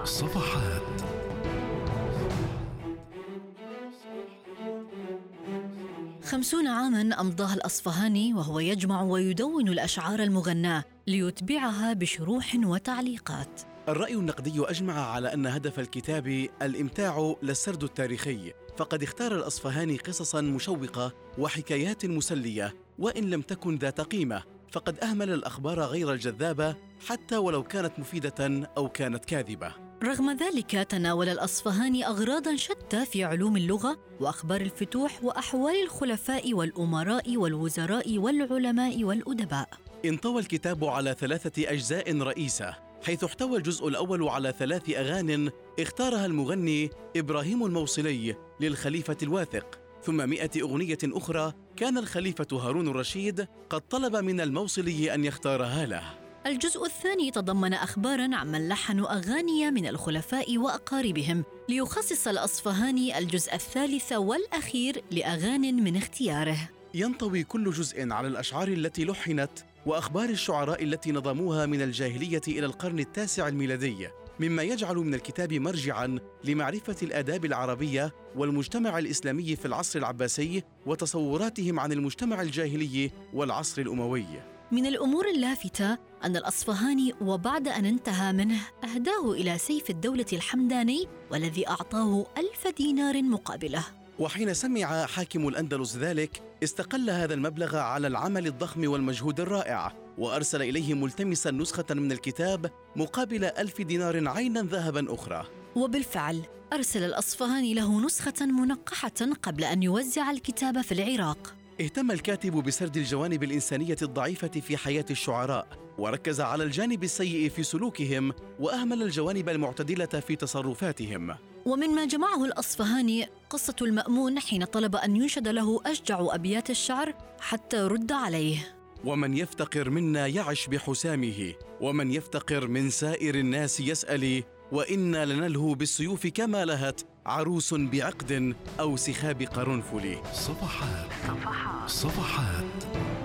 صفحات. خمسون عاماً أمضاها الأصفهاني وهو يجمع ويدون الأشعار المغناة ليتبعها بشروح وتعليقات. الرأي النقدي أجمع على أن هدف الكتاب الإمتاع لا السرد التاريخي، فقد اختار الأصفهاني قصصاً مشوقة وحكايات مسلية، وإن لم تكن ذات قيمة فقد أهمل الأخبار غير الجذابة حتى ولو كانت مفيدة أو كانت كاذبة. رغم ذلك تناول الأصفهاني أغراضاً شتى في علوم اللغة وأخبار الفتوح وأحوال الخلفاء والأمراء والوزراء والعلماء والأدباء. انطوى الكتاب على 3 أجزاء رئيسة، حيث احتوى الجزء الأول على 3 أغانٍ اختارها المغني إبراهيم الموصلي للخليفة الواثق، ثم 100 أغنية أخرى كان الخليفة هارون الرشيد قد طلب من الموصلي أن يختارها له. الجزء الثاني تضمن أخباراً عمن لحنوا أغاني من الخلفاء وأقاربهم، ليخصص الأصفهاني الجزء الثالث والأخير لأغاني من اختياره. ينطوي كل جزء على الأشعار التي لحنت وأخبار الشعراء التي نظموها من الجاهلية إلى القرن التاسع الميلادي، مما يجعل من الكتاب مرجعاً لمعرفة الآداب العربية والمجتمع الإسلامي في العصر العباسي وتصوراتهم عن المجتمع الجاهلي والعصر الأموي. من الأمور اللافتة أن الأصفهاني وبعد أن انتهى منه أهداه إلى سيف الدولة الحمداني، والذي أعطاه 1000 دينار مقابله. وحين سمع حاكم الأندلس ذلك استقل هذا المبلغ على العمل الضخم والمجهود الرائع، وأرسل إليه ملتمسا نسخة من الكتاب مقابل 1000 دينار عينا ذهبا أخرى. وبالفعل أرسل الأصفهاني له نسخة منقحة قبل أن يوزع الكتاب في العراق. اهتم الكاتب بسرد الجوانب الإنسانية الضعيفة في حياة الشعراء، وركز على الجانب السيء في سلوكهم، وأهمل الجوانب المعتدلة في تصرفاتهم. ومما جمعه الأصفهاني قصة المأمون حين طلب أن ينشد له أشجع أبيات الشعر حتى رد عليه: ومن يفتقر منا يعش بحسامه، ومن يفتقر من سائر الناس يسأل، وإنا لنلهو بالسيوف كما لهت عروس بعقد أو سخاب قرنفل. صفحات.